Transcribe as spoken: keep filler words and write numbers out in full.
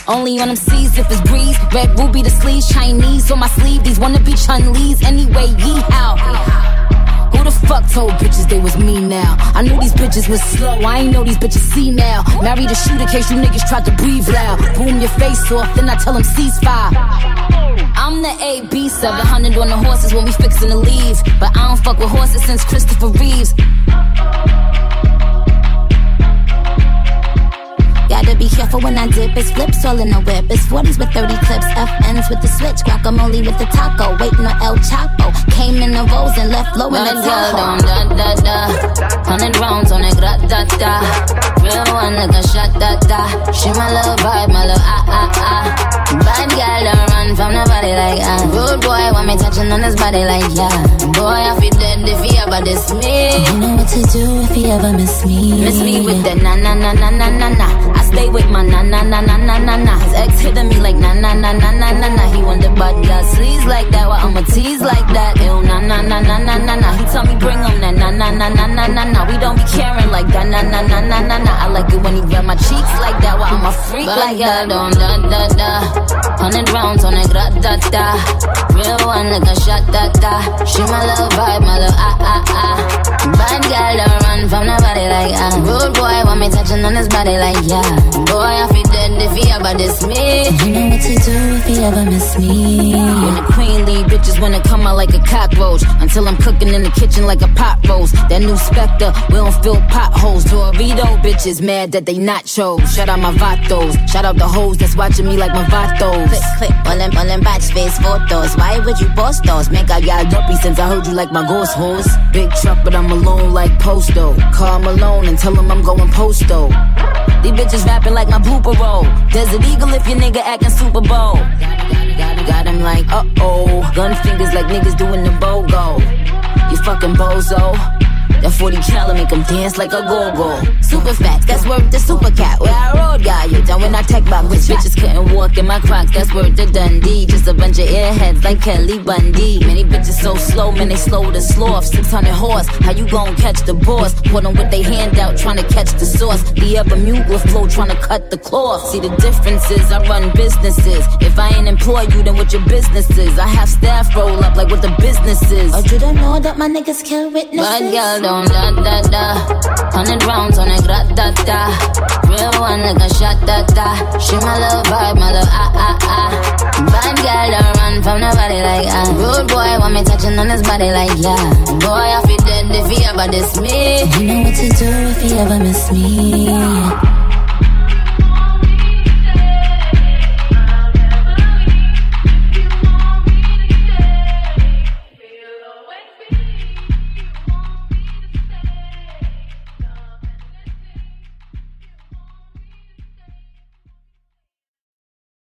Only on them C's if it's breeze. Red ruby the sleeves, Chinese on my sleeve. These wanna be Chun-Lees anyway, yee-how. Who the fuck told bitches they was me now? I knew these bitches was slow, I ain't know these bitches see now. Married a shooter case you niggas tried to breathe loud. Boom your face off, then I tell them ceasefire. I'm the A B, seven hundred on the horses when we fixin' to leave. But I don't fuck with horses since Christopher Reeves. Gotta be careful when I dip, it's flips all in the whip. It's forties with thirty clips, F Ns with the switch. Guacamole with the taco, waiting on El Chapo. Came in the rolls and left low in the Tahoe. Da da da, hundred rounds on it, gra da da. Real one like a shot da da. She my little vibe, my little ah ah ah. Bad girl don't run from nobody like ah. Rude boy want me touching on his body like yeah. Boy I feel dead if he ever diss me. You know what to do if he ever miss me. Miss me with the na na na na na na na. I stay with my na na na na na na na. His ex hitting me like na na na na na na na. He want the body got sleeves like that, well I'ma tease like that. Ew na na na na na na na. He tell me bring him that na na na na na na na. We don't be caring like that na na na na na na. I like it when he grab my cheeks like that, well I'm a freak but like that. Don't da da da. Hundred rounds on it, gra da da. Real one like a shot da da. She my little vibe, my little ah ah ah. Bad girl don't run from nobody like ah. Rude boy want me touching on his body like yeah. Boy I feel dead if he ever diss me. You know what to do if he ever miss me. When the queen lead, bitches wanna come out like a cockroach. Until I'm cooking in the kitchen like a pot roast. That new Spectre, we don't fill potholes. Dorito bitches mad that they nachos. Shout out my vatos, shout out the hoes that's watching me like my vatos. Click, click, all them, all them batch face photos. Why would you post those? Make out y'all dumpy since I heard you like my ghost hoes. Big truck, but I'm alone like Posto. Call Malone and tell him I'm going Posto. These bitches rapping like my blooper roll. Desert Eagle if your nigga acting Super Bowl. Got, got him like uh-oh. Gun fingers like niggas doing the BOGO. You fucking bozo. That forty cal make them dance like a go-go. Super facts, that's worth the super cat. Where I rode, got you down when I tech back with bitches couldn't walk in my Crocs. That's worth the Dundee. Just a bunch of airheads like Kelly Bundy. Many bitches so slow, man, they slow to sloth. six hundred horse, how you gon' catch the boss? Put them with they hand out, trying to catch the sauce. The ever mute with flow, trying to cut the cloth. See the differences, I run businesses. If I ain't employ you, then what your business is? I have staff roll up like what the business is. Or you don't know that my niggas kill witnesses? Bad girl don't da da da. Hundred rounds on it, gra da da. Real one like a shot da da. She my little vibe, my little ah ah ah. Bad girl don't run from nobody like ah. Rude boy want me touching on his body like yeah. Boy I feel dead if he ever diss me. You know what to do if he ever miss me.